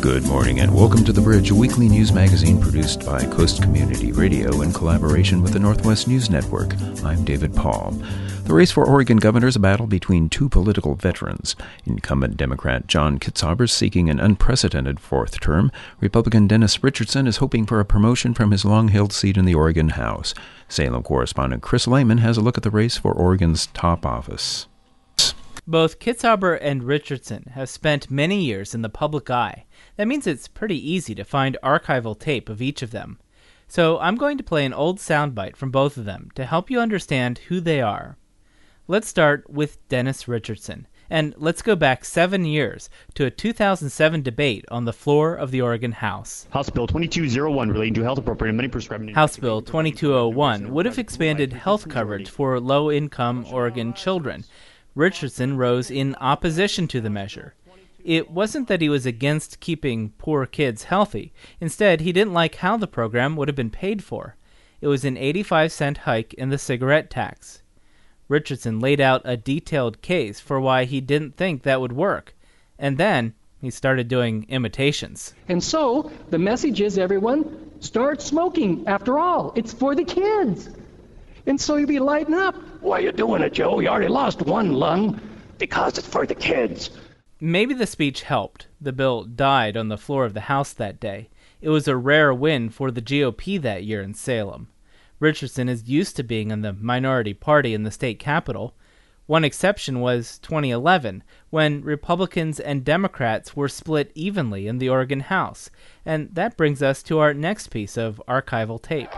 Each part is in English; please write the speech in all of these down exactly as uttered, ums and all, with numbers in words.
Good morning and welcome to The Bridge, a weekly news magazine produced by Coast Community Radio in collaboration with the Northwest News Network. I'm David Paul. The race for Oregon governor is a battle between two political veterans. Incumbent Democrat John Kitzhaber is seeking an unprecedented fourth term. Republican Dennis Richardson is hoping for a promotion from his long-held seat in the Oregon House. Salem correspondent Chris Lehman has a look at the race for Oregon's top office. Both Kitzhaber and Richardson have spent many years in the public eye. That means it's pretty easy to find archival tape of each of them. So I'm going to play an old soundbite from both of them to help you understand who they are. Let's start with Dennis Richardson, and let's go back seven years to a two thousand seven debate on the floor of the Oregon House. House Bill twenty-two oh one relating to health appropriate money prescribed. House Bill twenty-two oh one would have expanded health coverage for low-income Oregon children. Richardson rose in opposition to the measure. It wasn't that he was against keeping poor kids healthy. Instead, he didn't like how the program would have been paid for. It was an eighty-five cent hike in the cigarette tax. Richardson laid out a detailed case for why he didn't think that would work. And then he started doing imitations. And so, the message is, everyone, start smoking. After all, it's for the kids. And so you'll be lighting up. Why you doing it, Joe? You already lost one lung. Because it's for the kids. Maybe the speech helped. The bill died on the floor of the House that day. It was a rare win for the G O P that year in Salem. Richardson is used to being in the minority party in the state capitol. One exception was twenty eleven, when Republicans and Democrats were split evenly in the Oregon House. And that brings us to our next piece of archival tape.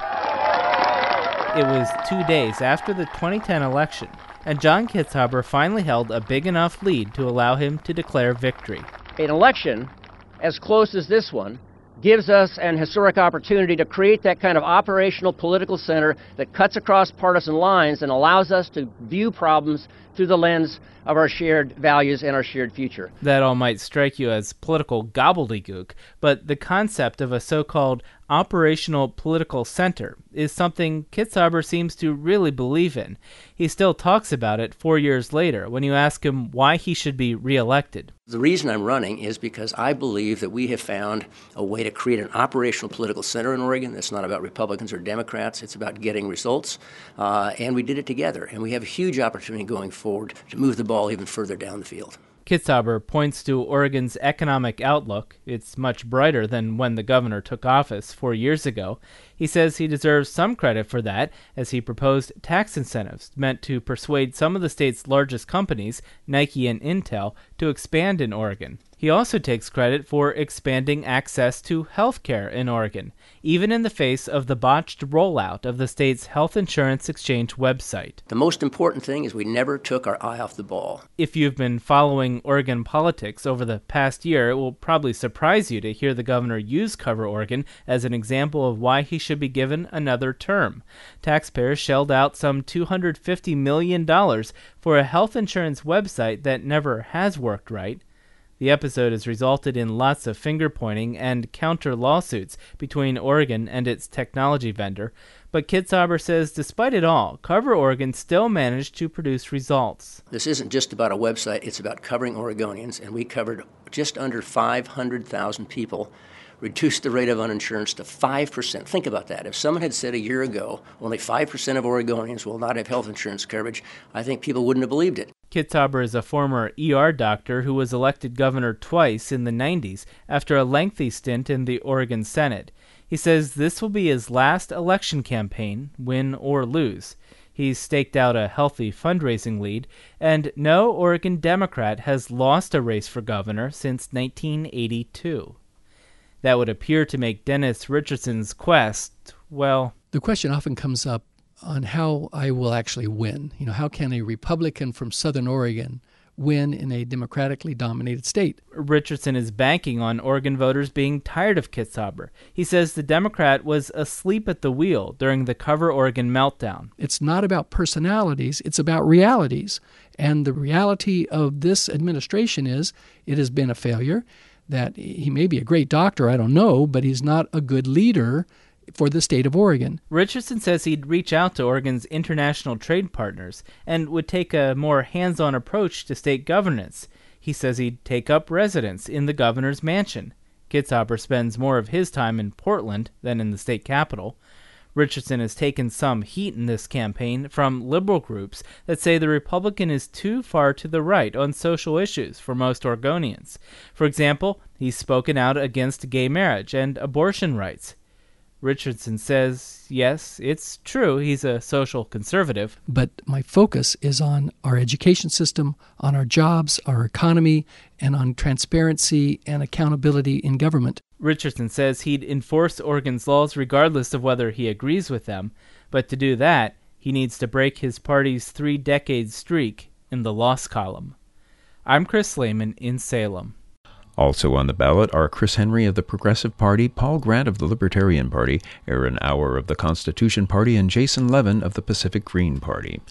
It was two days after the twenty ten election, and John Kitzhaber finally held a big enough lead to allow him to declare victory. An election as close as this one gives us an historic opportunity to create that kind of operational political center that cuts across partisan lines and allows us to view problems through the lens of our shared values and our shared future. That all might strike you as political gobbledygook, but the concept of a so-called operational political center is something Kitzhaber seems to really believe in. He still talks about it four years later when you ask him why he should be reelected. The reason I'm running is because I believe that we have found a way to create an operational political center in Oregon that's not about Republicans or Democrats. It's about getting results, uh, and we did it together. And we have a huge opportunity going forward to move the ball even further down the field. Kitzhaber points to Oregon's economic outlook. It's much brighter than when the governor took office four years ago. He says he deserves some credit for that, as he proposed tax incentives meant to persuade some of the state's largest companies, Nike and Intel, to expand in Oregon. He also takes credit for expanding access to health care in Oregon, even in the face of the botched rollout of the state's health insurance exchange website. The most important thing is we never took our eye off the ball. If you've been following Oregon politics over the past year, it will probably surprise you to hear the governor use Cover Oregon as an example of why he should be given another term. Taxpayers shelled out some two hundred fifty million dollars for a health insurance website that never has worked right. The episode has resulted in lots of finger-pointing and counter-lawsuits between Oregon and its technology vendor, but Kitzhaber says despite it all, Cover Oregon still managed to produce results. This isn't just about a website, it's about covering Oregonians, and we covered just under five hundred thousand people, reduced the rate of uninsurance to five percent. Think about that. If someone had said a year ago only five percent of Oregonians will not have health insurance coverage, I think people wouldn't have believed it. Kitzhaber is a former E R doctor who was elected governor twice in the nineties after a lengthy stint in the Oregon Senate. He says this will be his last election campaign, win or lose. He's staked out a healthy fundraising lead, and no Oregon Democrat has lost a race for governor since nineteen eighty-two. That would appear to make Dennis Richardson's quest, well... The question often comes up on how I will actually win. You know, how can a Republican from Southern Oregon win in a democratically dominated state? Richardson is banking on Oregon voters being tired of Kitzhaber. He says the Democrat was asleep at the wheel during the Cover Oregon meltdown. It's not about personalities, it's about realities. And the reality of this administration is it has been a failure, that he may be a great doctor, I don't know, but he's not a good leader for the state of Oregon. Richardson says he'd reach out to Oregon's international trade partners and would take a more hands-on approach to state governance. He says he'd take up residence in the governor's mansion. Kitzhaber spends more of his time in Portland than in the state capitol. Richardson has taken some heat in this campaign from liberal groups that say the Republican is too far to the right on social issues for most Oregonians. For example, he's spoken out against gay marriage and abortion rights. Richardson says, yes, it's true, he's a social conservative. But my focus is on our education system, on our jobs, our economy, and on transparency and accountability in government. Richardson says he'd enforce Oregon's laws regardless of whether he agrees with them, but to do that, he needs to break his party's three-decade streak in the loss column. I'm Chris Lehman in Salem. Also on the ballot are Chris Henry of the Progressive Party, Paul Grant of the Libertarian Party, Aaron Auer of the Constitution Party, and Jason Levin of the Pacific Green Party.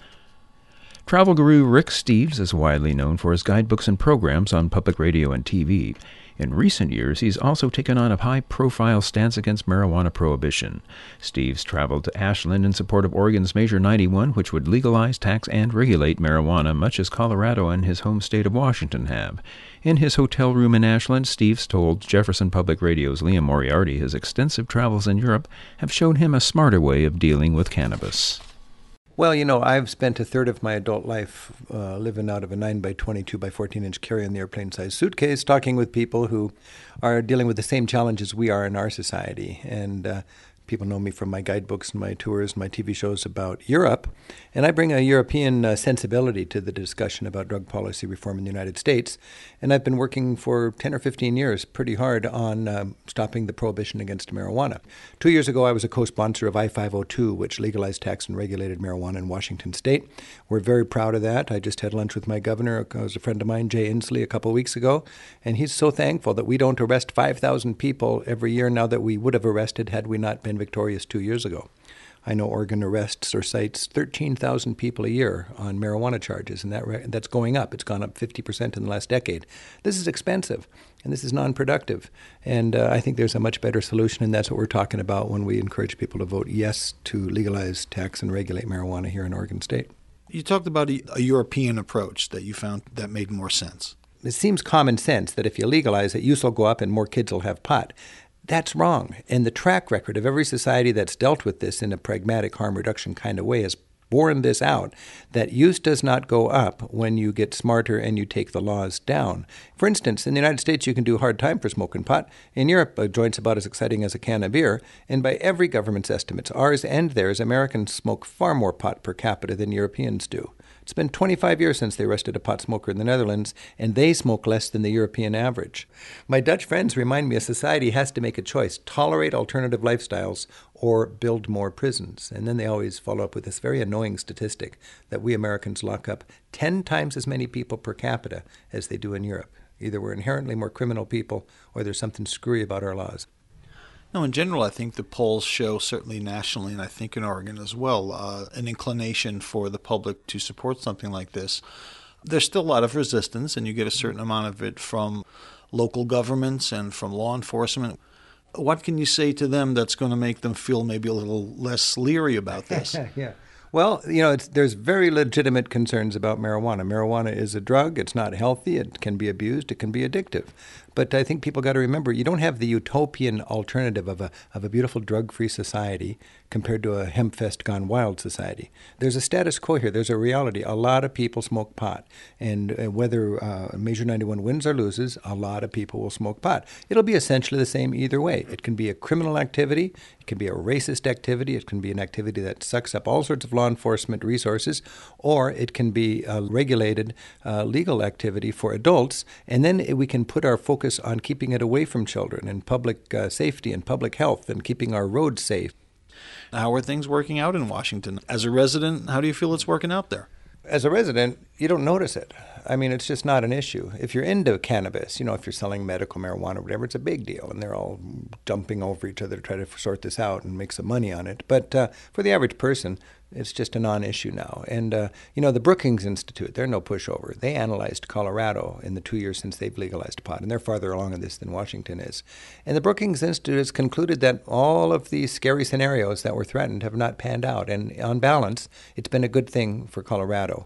Travel guru Rick Steves is widely known for his guidebooks and programs on public radio and T V. In recent years, he's also taken on a high-profile stance against marijuana prohibition. Steves traveled to Ashland in support of Oregon's Measure ninety-one, which would legalize, tax, and regulate marijuana, much as Colorado and his home state of Washington have. In his hotel room in Ashland, Steves told Jefferson Public Radio's Liam Moriarty his extensive travels in Europe have shown him a smarter way of dealing with cannabis. Well, you know, I've spent a third of my adult life uh, living out of a nine by twenty-two by fourteen inch carry-on the airplane-sized suitcase, talking with people who are dealing with the same challenges we are in our society. And uh, people know me from my guidebooks and my tours and my T V shows about Europe. And I bring a European uh, sensibility to the discussion about drug policy reform in the United States. And I've been working for ten or fifteen years pretty hard on uh, stopping the prohibition against marijuana. Two years ago, I was a co-sponsor of I five oh two, which legalized, taxed, and regulated marijuana in Washington State. We're very proud of that. I just had lunch with my governor, who was a friend of mine, Jay Inslee, a couple of weeks ago. And he's so thankful that we don't arrest five thousand people every year now that we would have arrested had we not been victorious two years ago. I know Oregon arrests or cites thirteen thousand people a year on marijuana charges, and that re- that's going up. It's gone up fifty percent in the last decade. This is expensive, and this is non-productive. And uh, I think there's a much better solution, and that's what we're talking about when we encourage people to vote yes to legalize, tax, and regulate marijuana here in Oregon State. You talked about a, a European approach that you found that made more sense. It seems common sense that if you legalize it, use will go up and more kids will have pot. That's wrong. And the track record of every society that's dealt with this in a pragmatic harm reduction kind of way has borne this out, that use does not go up when you get smarter and you take the laws down. For instance, in the United States, you can do hard time for smoking pot. In Europe, a joint's about as exciting as a can of beer. And by every government's estimates, ours and theirs, Americans smoke far more pot per capita than Europeans do. It's been twenty-five years since they arrested a pot smoker in the Netherlands, and they smoke less than the European average. My Dutch friends remind me a society has to make a choice, tolerate alternative lifestyles or build more prisons. And then they always follow up with this very annoying statistic that we Americans lock up ten times as many people per capita as they do in Europe. Either we're inherently more criminal people or there's something screwy about our laws. No, in general, I think the polls show, certainly nationally, and I think in Oregon as well, uh, an inclination for the public to support something like this. There's still a lot of resistance, and you get a certain amount of it from local governments and from law enforcement. What can you say to them that's going to make them feel maybe a little less leery about this? Yeah. Well, you know, it's, there's very legitimate concerns about marijuana. Marijuana is a drug. It's not healthy. It can be abused. It can be addictive. But I think people got to remember, you don't have the utopian alternative of a of a beautiful drug-free society compared to a hemp-fest gone wild society. There's a status quo here. There's a reality. A lot of people smoke pot. And uh, whether uh, Measure ninety-one wins or loses, a lot of people will smoke pot. It'll be essentially the same either way. It can be a criminal activity. It can be a racist activity. It can be an activity that sucks up all sorts of law enforcement resources. Or it can be a regulated uh, legal activity for adults. And then we can put our focus on keeping it away from children and public uh, safety and public health and keeping our roads safe. How are things working out in Washington? As a resident, how do you feel it's working out there? As a resident, you don't notice it. I mean, it's just not an issue. If you're into cannabis, you know, if you're selling medical marijuana or whatever, it's a big deal. And they're all dumping over each other to try to sort this out and make some money on it. But uh, for the average person, it's just a non-issue now. And, uh, you know, the Brookings Institute, they're no pushover. They analyzed Colorado in the two years since they've legalized pot, and they're farther along in this than Washington is. And the Brookings Institute has concluded that all of these scary scenarios that were threatened have not panned out. And on balance, it's been a good thing for Colorado.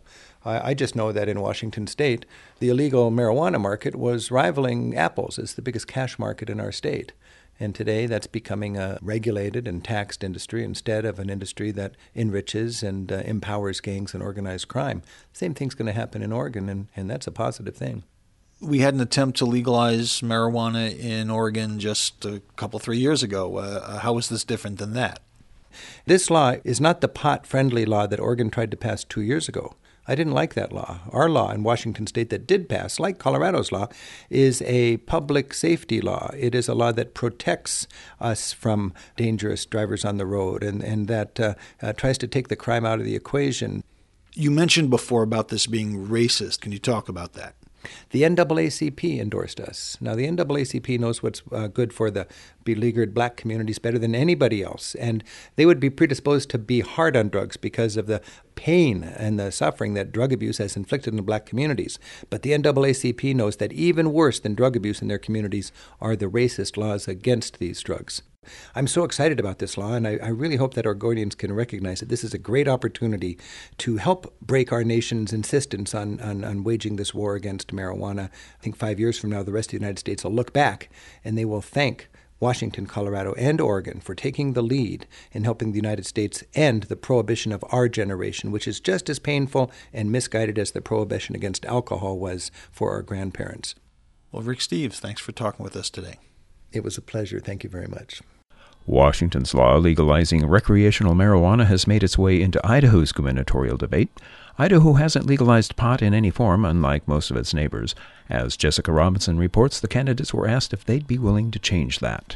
I, I just know that in Washington State, the illegal marijuana market was rivaling apples as the biggest cash market in our state. And today that's becoming a regulated and taxed industry instead of an industry that enriches and uh, empowers gangs and organized crime. Same thing's going to happen in Oregon, and, and that's a positive thing. We had an attempt to legalize marijuana in Oregon just a couple, three years ago. Uh, how is this different than that? This law is not the pot-friendly law that Oregon tried to pass two years ago. I didn't like that law. Our law in Washington State that did pass, like Colorado's law, is a public safety law. It is a law that protects us from dangerous drivers on the road and, and that uh, uh, tries to take the crime out of the equation. You mentioned before about this being racist. Can you talk about that? The N double A C P endorsed us. Now, the N double A C P knows what's uh, good for the beleaguered black communities better than anybody else, and they would be predisposed to be hard on drugs because of the pain and the suffering that drug abuse has inflicted on the black communities. But the N double A C P knows that even worse than drug abuse in their communities are the racist laws against these drugs. I'm so excited about this law, and I, I really hope that Oregonians can recognize that this is a great opportunity to help break our nation's insistence on, on, on waging this war against marijuana. I think five years from now, the rest of the United States will look back, and they will thank Washington, Colorado, and Oregon for taking the lead in helping the United States end the prohibition of our generation, which is just as painful and misguided as the prohibition against alcohol was for our grandparents. Well, Rick Steves, thanks for talking with us today. It was a pleasure. Thank you very much. Washington's law legalizing recreational marijuana has made its way into Idaho's gubernatorial debate. Idaho hasn't legalized pot in any form, unlike most of its neighbors. As Jessica Robinson reports, the candidates were asked if they'd be willing to change that.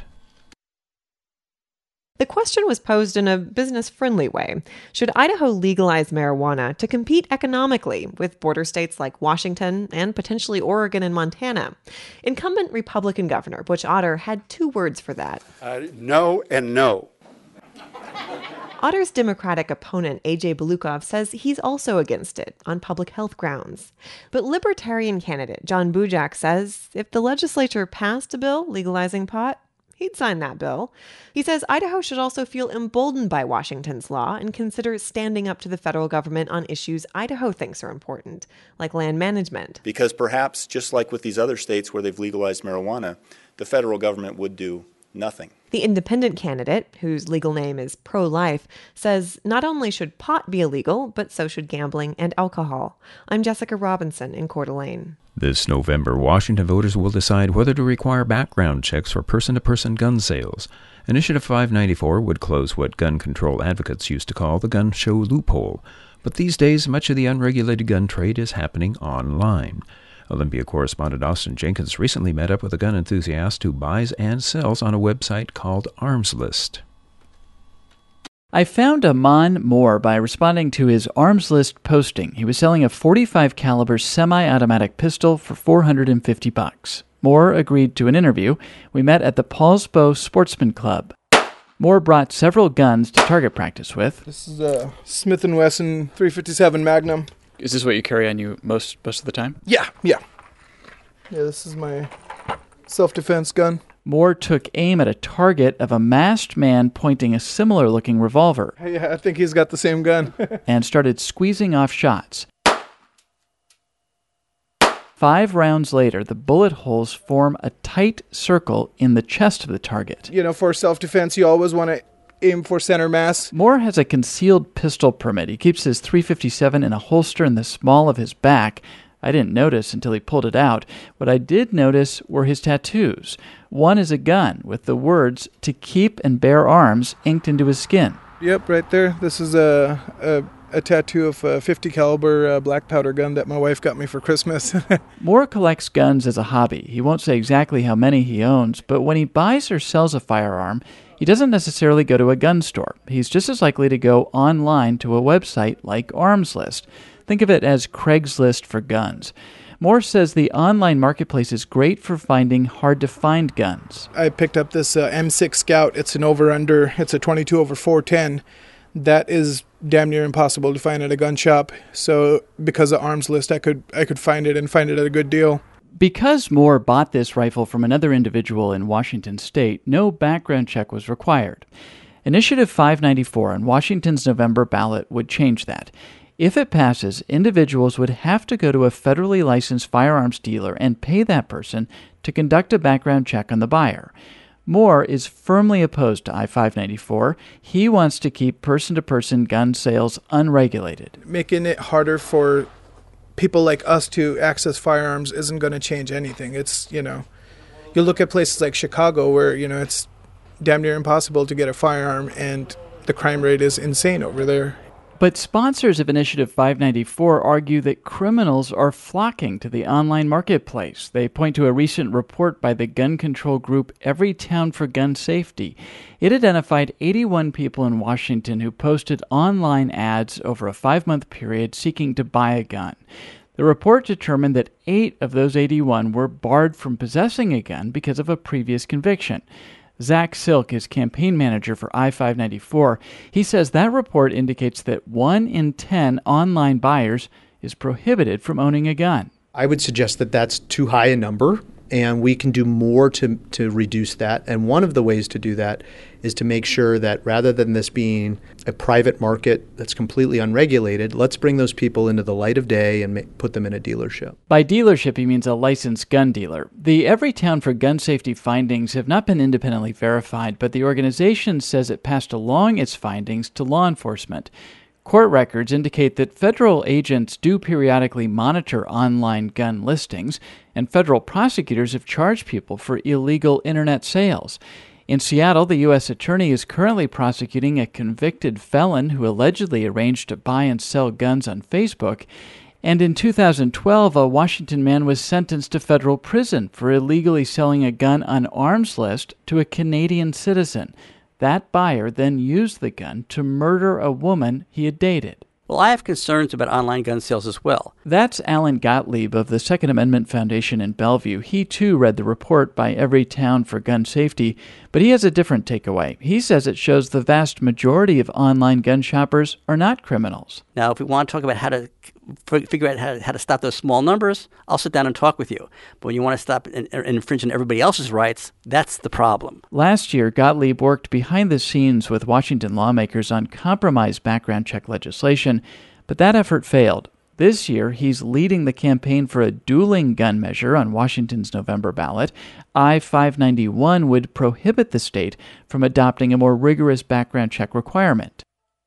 The question was posed in a business-friendly way. Should Idaho legalize marijuana to compete economically with border states like Washington and potentially Oregon and Montana? Incumbent Republican Governor Butch Otter had two words for that. Uh, no and no. Otter's Democratic opponent, A J Belukov, says he's also against it on public health grounds. But Libertarian candidate John Bujak says if the legislature passed a bill legalizing pot, he'd sign that bill. He says Idaho should also feel emboldened by Washington's law and consider standing up to the federal government on issues Idaho thinks are important, like land management. Because perhaps, just like with these other states where they've legalized marijuana, the federal government would do nothing. The independent candidate, whose legal name is pro-life, says not only should pot be illegal, but so should gambling and alcohol. I'm Jessica Robinson in Coeur d'Alene. This November, Washington voters will decide whether to require background checks for person-to-person gun sales. Initiative five ninety-four would close what gun control advocates used to call the gun show loophole. But these days, much of the unregulated gun trade is happening online. Olympia correspondent Austin Jenkins recently met up with a gun enthusiast who buys and sells on a website called Arms List. I found Amon Moore by responding to his Arms List posting. He was selling a forty-five caliber semi-automatic pistol for four hundred fifty bucks. Moore agreed to an interview. We met at the Paulsbo Sportsman Club. Moore brought several guns to target practice with. This is a Smith and Wesson three fifty-seven Magnum. Is this what you carry on you most most of the time? Yeah, yeah. Yeah, this is my self-defense gun. Moore took aim at a target of a masked man pointing a similar-looking revolver. Yeah, I think he's got the same gun. And started squeezing off shots. Five rounds later, the bullet holes form a tight circle in the chest of the target. You know, for self-defense, you always want to aim for center mass. Moore has a concealed pistol permit. He keeps his three fifty-seven in a holster in the small of his back. I didn't notice until he pulled it out. What I did notice were his tattoos. One is a gun with the words, "To keep and bear arms," inked into his skin. Yep, right there. This is a, a, a tattoo of a fifty caliber uh, black powder gun that my wife got me for Christmas. Moore collects guns as a hobby. He won't say exactly how many he owns, but when he buys or sells a firearm, he doesn't necessarily go to a gun store. He's just as likely to go online to a website like Arms List. Think of it as Craigslist for guns. Moore says the online marketplace is great for finding hard-to-find guns. I picked up this uh, M six Scout. It's an over-under. It's a twenty-two over four ten. That is damn near impossible to find at a gun shop. So because of Arms List, I could I could find it and find it at a good deal. Because Moore bought this rifle from another individual in Washington state, no background check was required. Initiative five ninety-four on Washington's November ballot would change that. If it passes, individuals would have to go to a federally licensed firearms dealer and pay that person to conduct a background check on the buyer. Moore is firmly opposed to I five ninety-four. He wants to keep person-to-person gun sales unregulated. Making it harder for people like us to access firearms isn't going to change anything. It's, you know, you look at places like Chicago where, you know, it's damn near impossible to get a firearm and the crime rate is insane over there. But sponsors of Initiative five ninety-four argue that criminals are flocking to the online marketplace. They point to a recent report by the gun control group Everytown for Gun Safety. It identified eighty-one people in Washington who posted online ads over a five-month period seeking to buy a gun. The report determined that eight of those eighty-one were barred from possessing a gun because of a previous conviction. Zach Silk is campaign manager for I five ninety-four. He says that report indicates that one in ten online buyers is prohibited from owning a gun. I would suggest that that's too high a number, and we can do more to, to reduce that. And one of the ways to do that is to make sure that rather than this being a private market that's completely unregulated, let's bring those people into the light of day and make, put them in a dealership. By dealership, he means a licensed gun dealer. The Everytown for Gun Safety findings have not been independently verified, but the organization says it passed along its findings to law enforcement. Court records indicate that federal agents do periodically monitor online gun listings, and federal prosecutors have charged people for illegal internet sales. In Seattle, the U S attorney is currently prosecuting a convicted felon who allegedly arranged to buy and sell guns on Facebook. And in two thousand twelve, a Washington man was sentenced to federal prison for illegally selling a gun on arms list to a Canadian citizen. That buyer then used the gun to murder a woman he had dated. Well, I have concerns about online gun sales as well. That's Alan Gottlieb of the Second Amendment Foundation in Bellevue. He, too, read the report by Everytown for Gun Safety, but he has a different takeaway. He says it shows the vast majority of online gun shoppers are not criminals. Now, if we want to talk about how to f- figure out how to, how to stop those small numbers, I'll sit down and talk with you. But when you want to stop and, and infringe on everybody else's rights, that's the problem. Last year, Gottlieb worked behind the scenes with Washington lawmakers on compromise background check legislation, but that effort failed. This year, he's leading the campaign for a dueling gun measure on Washington's November ballot. I five ninety-one would prohibit the state from adopting a more rigorous background check requirement.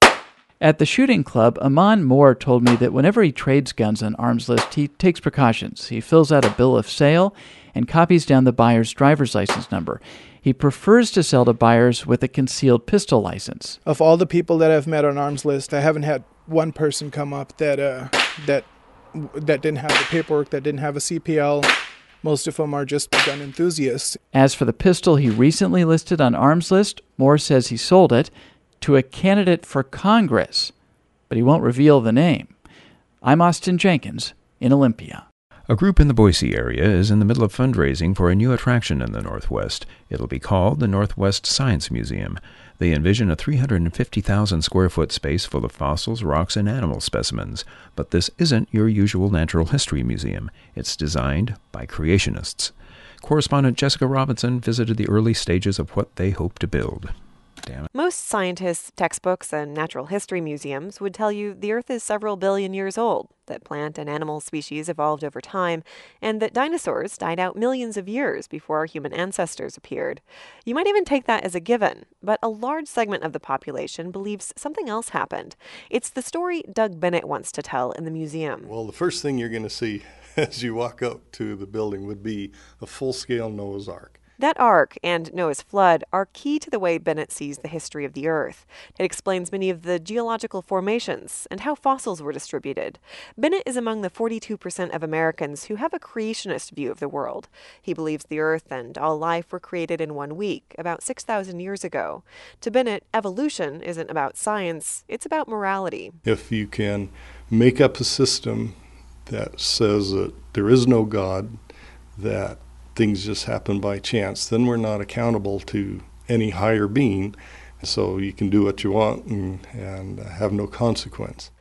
At the shooting club, Amon Moore told me that whenever he trades guns on Arms List, he takes precautions. He fills out a bill of sale and copies down the buyer's driver's license number. He prefers to sell to buyers with a concealed pistol license. Of all the people that I've met on Arms List, I haven't had one person come up that uh, that that didn't have the paperwork, that didn't have a C P L. Most of them are just gun enthusiasts. As for the pistol he recently listed on Arms List, Moore says he sold it to a candidate for Congress, but he won't reveal the name. I'm Austin Jenkins in Olympia. A group in the Boise area is in the middle of fundraising for a new attraction in the Northwest. It'll be called the Northwest Science Museum. They envision a three hundred fifty thousand square foot space full of fossils, rocks, and animal specimens. But this isn't your usual natural history museum. It's designed by creationists. Correspondent Jessica Robinson visited the early stages of what they hope to build. Damn it. Most scientists' textbooks and natural history museums would tell you the Earth is several billion years old, that plant and animal species evolved over time, and that dinosaurs died out millions of years before our human ancestors appeared. You might even take that as a given, but a large segment of the population believes something else happened. It's the story Doug Bennett wants to tell in the museum. Well, the first thing you're going to see as you walk up to the building would be a full-scale Noah's Ark. That ark and Noah's flood are key to the way Bennett sees the history of the Earth. It explains many of the geological formations and how fossils were distributed. Bennett is among the forty-two percent of Americans who have a creationist view of the world. He believes the Earth and all life were created in one week, about six thousand years ago. To Bennett, evolution isn't about science, it's about morality. If you can make up a system that says that there is no God, that things just happen by chance, then we're not accountable to any higher being. So you can do what you want and, and have no consequence.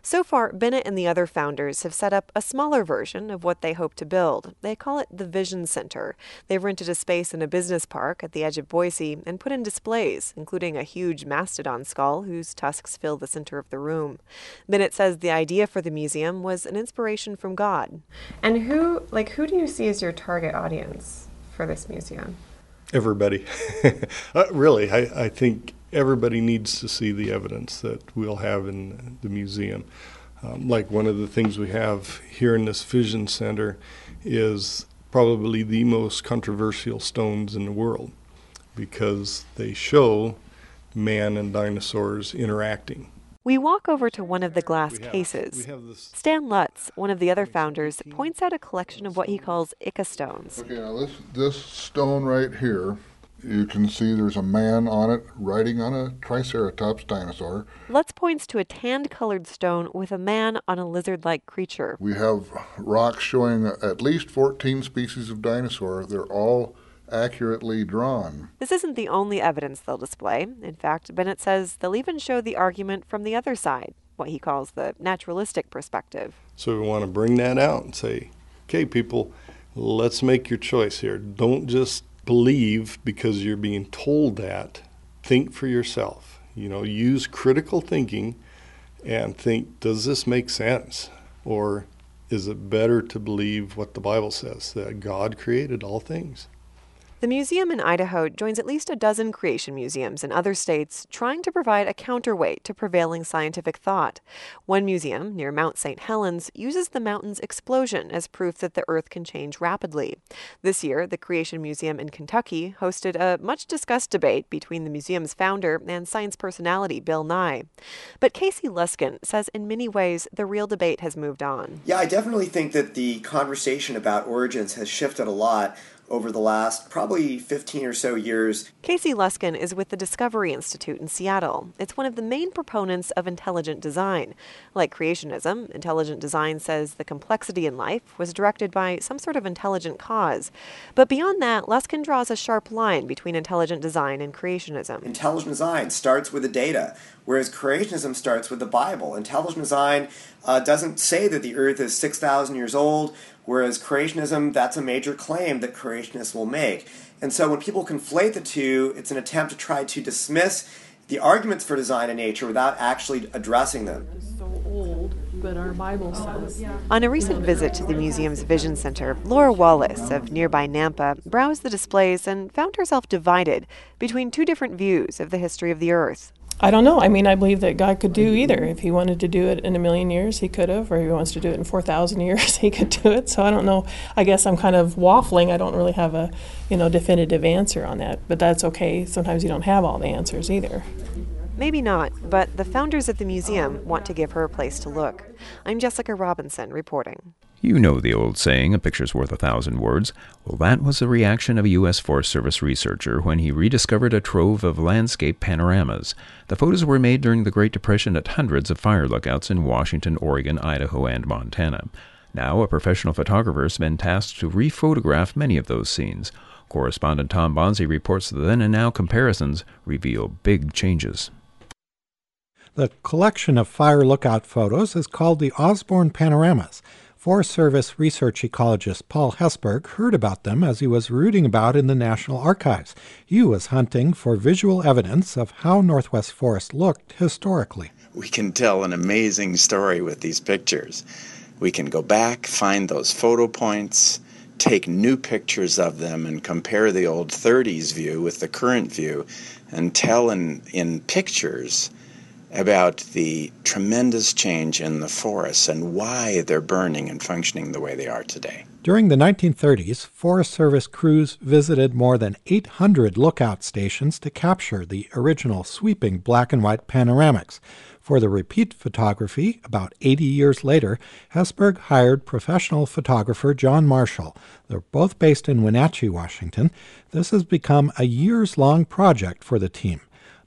So far, Bennett and the other founders have set up a smaller version of what they hope to build. They call it the Vision Center. They've rented a space in a business park at the edge of Boise and put in displays, including a huge mastodon skull whose tusks fill the center of the room. Bennett says the idea for the museum was an inspiration from God. And who, like, who do you see as your target audience for this museum? Everybody. uh, really, I, I think everybody needs to see the evidence that we'll have in the museum. Um, like one of the things we have here in this Vision Center is probably the most controversial stones in the world because they show man and dinosaurs interacting. We walk over to one of the glass we have, cases. We Stan Lutz, one of the other founders, points out a collection of what he calls Ica stones. Okay, now this, this stone right here, you can see there's a man on it riding on a Triceratops dinosaur. Lutz points to a tan-colored stone with a man on a lizard-like creature. We have rocks showing at least fourteen species of dinosaur. They're all accurately drawn. This isn't the only evidence they'll display. In fact, Bennett says they'll even show the argument from the other side, what he calls the naturalistic perspective. So we want to bring that out and say, okay, people, let's make your choice here. Don't just believe because you're being told that. Think for yourself. You know, use critical thinking and think, does this make sense? Or is it better to believe what the Bible says, that God created all things? The museum in Idaho joins at least a dozen creation museums in other states trying to provide a counterweight to prevailing scientific thought. One museum, near Mount Saint Helens, uses the mountain's explosion as proof that the Earth can change rapidly. This year, the Creation Museum in Kentucky hosted a much-discussed debate between the museum's founder and science personality Bill Nye. But Casey Luskin says in many ways the real debate has moved on. Yeah, I definitely think that the conversation about origins has shifted a lot over the last probably fifteen or so years. Casey Luskin is with the Discovery Institute in Seattle. It's one of the main proponents of intelligent design. Like creationism, intelligent design says the complexity in life was directed by some sort of intelligent cause. But beyond that, Luskin draws a sharp line between intelligent design and creationism. Intelligent design starts with the data, whereas creationism starts with the Bible. Intelligent design uh, doesn't say that the earth is six thousand years old, whereas creationism, that's a major claim that creationists will make. And so when people conflate the two, it's an attempt to try to dismiss the arguments for design in nature without actually addressing them. It's so old, but our Bible says. On a recent visit to the museum's Vision Center, Laura Wallace of nearby Nampa browsed the displays and found herself divided between two different views of the history of the Earth. I don't know. I mean, I believe that God could do either. If he wanted to do it in a million years, he could have, or if he wants to do it in four thousand years, he could do it. So I don't know. I guess I'm kind of waffling. I don't really have a, you know, definitive answer on that, but that's okay. Sometimes you don't have all the answers either. Maybe not, but the founders of the museum want to give her a place to look. I'm Jessica Robinson reporting. You know the old saying, a picture's worth a thousand words. Well, that was the reaction of a U S Forest Service researcher when he rediscovered a trove of landscape panoramas. The photos were made during the Great Depression at hundreds of fire lookouts in Washington, Oregon, Idaho, and Montana. Now, a professional photographer has been tasked to re-photograph many of those scenes. Correspondent Tom Bonzi reports the then and now comparisons reveal big changes. The collection of fire lookout photos is called the Osborne Panoramas. Forest Service research ecologist Paul Hesburgh heard about them as he was rooting about in the National Archives. He was hunting for visual evidence of how Northwest Forest looked historically. We can tell an amazing story with these pictures. We can go back, find those photo points, take new pictures of them, and compare the old thirties view with the current view, and tell in, in pictures about the tremendous change in the forests and why they're burning and functioning the way they are today. During the nineteen thirties, Forest Service crews visited more than eight hundred lookout stations to capture the original sweeping black and white panoramics. For the repeat photography, about eighty years later, Hesburgh hired professional photographer John Marshall. They're both based in Wenatchee, Washington. This has become a years-long project for the team.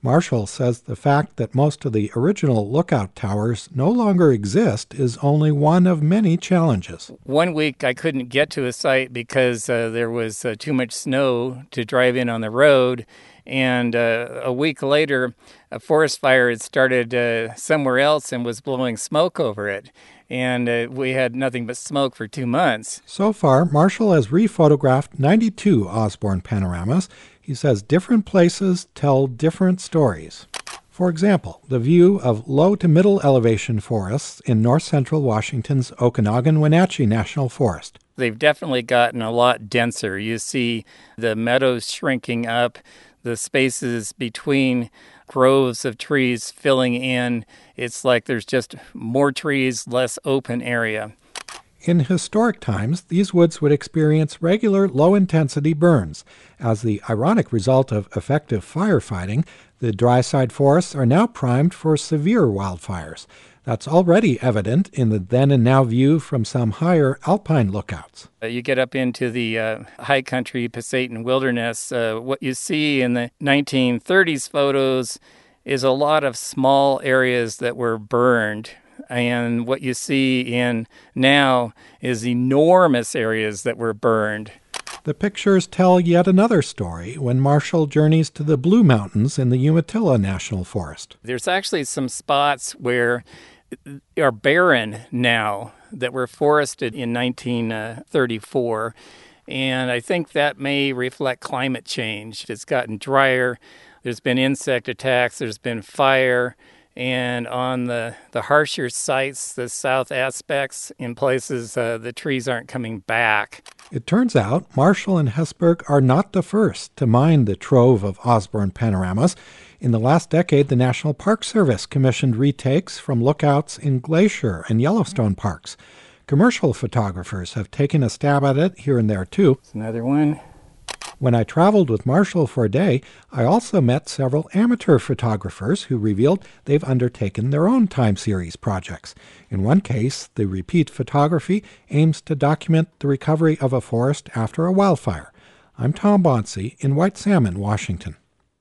Marshall says the fact that most of the original lookout towers no longer exist is only one of many challenges. One week I couldn't get to a site because uh, there was uh, too much snow to drive in on the road. And uh, a week later, a forest fire had started uh, somewhere else and was blowing smoke over it. And uh, we had nothing but smoke for two months. So far, Marshall has rephotographed ninety-two Osborne panoramas. He says different places tell different stories. For example, the view of low to middle elevation forests in north central Washington's Okanogan-Wenatchee National Forest. They've definitely gotten a lot denser. You see the meadows shrinking up, the spaces between groves of trees filling in. It's like there's just more trees, less open area. In historic times, these woods would experience regular low-intensity burns. As the ironic result of effective firefighting, the dry-side forests are now primed for severe wildfires. That's already evident in the then and now view from some higher alpine lookouts. Uh, you get up into the uh, high country Pasayten wilderness. Uh, what you see in the nineteen thirties photos is a lot of small areas that were burned. And what you see in now is enormous areas that were burned. The pictures tell yet another story when Marshall journeys to the Blue Mountains in the Umatilla National Forest. There's actually some spots where are barren now that were forested in nineteen thirty-four. And I think that may reflect climate change. It's gotten drier. There's been insect attacks. There's been fire. And on the, the harsher sites, the south aspects, in places uh, the trees aren't coming back. It turns out Marshall and Hesburgh are not the first to mine the trove of Osborne panoramas. In the last decade, the National Park Service commissioned retakes from lookouts in Glacier and Yellowstone parks. Commercial photographers have taken a stab at it here and there, too. It's another one. When I traveled with Marshall for a day, I also met several amateur photographers who revealed they've undertaken their own time series projects. In one case, the repeat photography aims to document the recovery of a forest after a wildfire. I'm Tom Bonsey in White Salmon, Washington.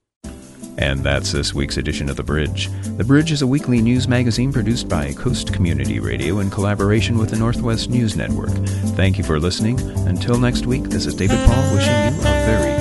And that's this week's edition of The Bridge. The Bridge is a weekly news magazine produced by Coast Community Radio in collaboration with the Northwest News Network. Thank you for listening. Until next week, this is David Paul wishing you a very